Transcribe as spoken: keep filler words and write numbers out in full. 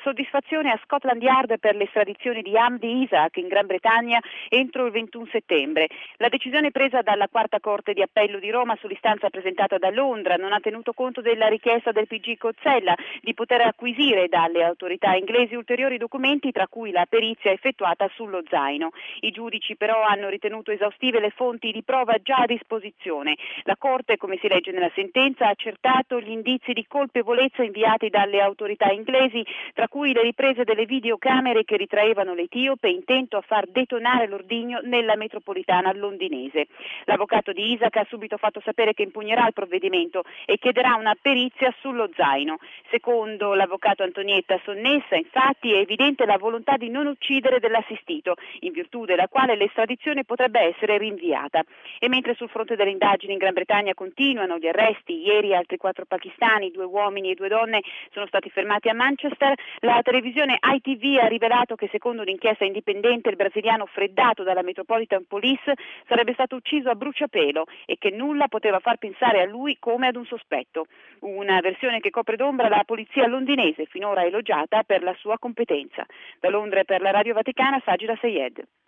soddisfazione a Scotland Yard per l'estradizione di Hamdi Isaac in Gran Bretagna entro il ventuno settembre. La decisione presa dalla Quarta Corte di Appello di Roma sull'istanza presentata da Londra non ha tenuto conto della richiesta del P G Cozzella di poter acquisire dalle autorità inglesi ulteriori documenti, tra cui la perizia effettuata sullo zaino. I giudici però hanno ritenuto esaustive le fonti di prova già a disposizione. La Corte, come si legge nella sentenza, ha accertato gli indizi di colpevolezza inviati dalle autorità inglesi, tra cui le riprese delle videocamere che ritraevano l'etiope intento a far detonare l'ordigno nella metropolitana londinese. L'avvocato di Isaac ha subito fatto sapere che impugnerà il provvedimento e chiederà una perizia sullo zaino. Secondo l'avvocato Antonietta Sonnessa, infatti, è evidente la volontà di non uccidere dell'assistito, in virtù della quale l'estradizione potrebbe essere rinviata. E mentre sul fronte delle indagini in Gran Bretagna continuano gli arresti, ieri altri quattro pakistani, due uomini e due donne, sono stati fermati a Manchester, la televisione I T V ha rivelato che secondo un'inchiesta indipendente il brasiliano freddato dalla Metropolitan Police sarebbe stato ucciso a bruciapelo e che nulla poteva far pensare a lui come ad un sospetto. Una versione che copre d'ombra la polizia londinese, finora elogiata per la sua competenza. Da Londra e per la Radio Vaticana, Sagida Sayed.